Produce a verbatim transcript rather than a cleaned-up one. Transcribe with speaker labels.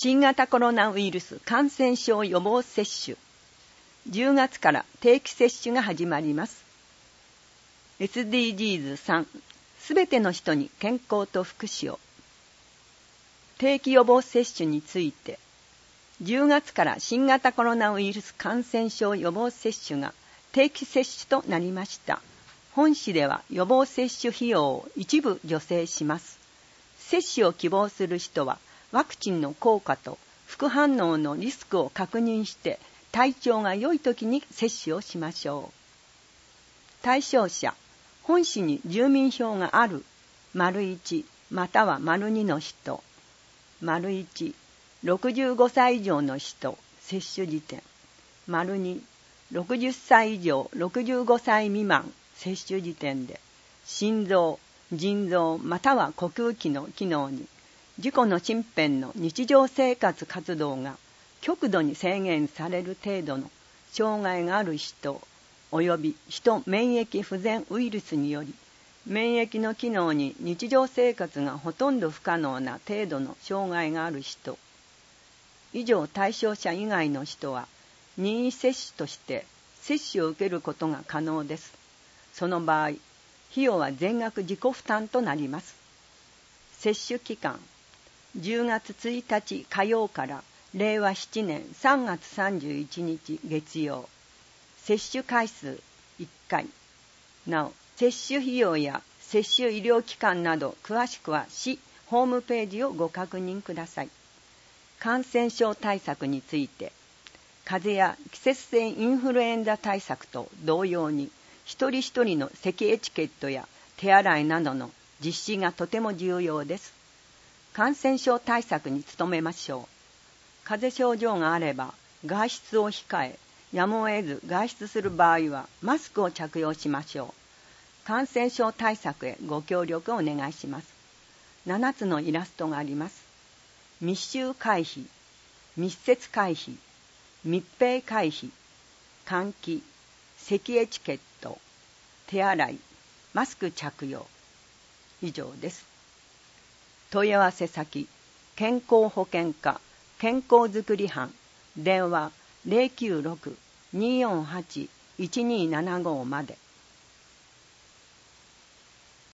Speaker 1: 新型コロナウイルス感染症予防接種。じゅうがつから定期接種が始まります。エスディージーズさん、すべての人に健康と福祉を。定期予防接種について、じゅうがつから新型コロナウイルス感染症予防接種が定期接種となりました。本市では予防接種費用を一部助成します。接種を希望する人は、ワクチンの効果と副反応のリスクを確認して体調が良い時に接種をしましょう。対象者、本市に住民票がある、丸いちまたは丸にの人、丸いち、ろくじゅうごさい以上の人、接種時点、丸に、ろくじゅっさい以上ろくじゅうごさい未満、接種時点で、心臓、腎臓または呼吸器の機能に、自己の身辺の日常生活活動が極度に制限される程度の障害がある人及び人免疫不全ウイルスにより免疫の機能に日常生活がほとんど不可能な程度の障害がある人以上対象者以外の人は任意接種として接種を受けることが可能です。その場合、費用は全額自己負担となります。接種期間じゅうがつついたち火曜かられいわななねんさんがつさんじゅういちにち月曜。接種回数いっかい。なお、接種費用や接種医療機関など詳しくは市ホームページをご確認ください。感染症対策について、風邪や季節性インフルエンザ対策と同様に、一人一人の咳エチケットや手洗いなどの実施がとても重要です。感染症対策に努めましょう。風邪症状があれば外出を控え、やむを得ず外出する場合はマスクを着用しましょう。感染症対策へご協力をお願いします。ななつのイラストがあります。密集回避、密接回避、密閉回避、換気、咳エチケット、手洗い、マスク着用。以上です。問い合わせ先、健康保険課、健康づくり班、電話 ゼロきゅうろく にーよんはち いちにーななご まで。